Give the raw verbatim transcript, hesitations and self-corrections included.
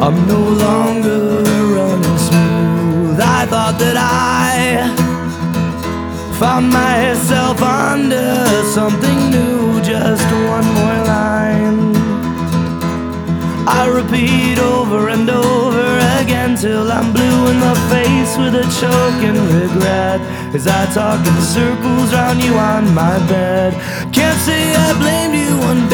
I'm no longer running smooth. I thought that I found myself under something new. Just one more line I repeat over and over again, till I'm blue in the face with a choking regret, as I talk in circles round you on my bed. Can't say I blamed you one bit.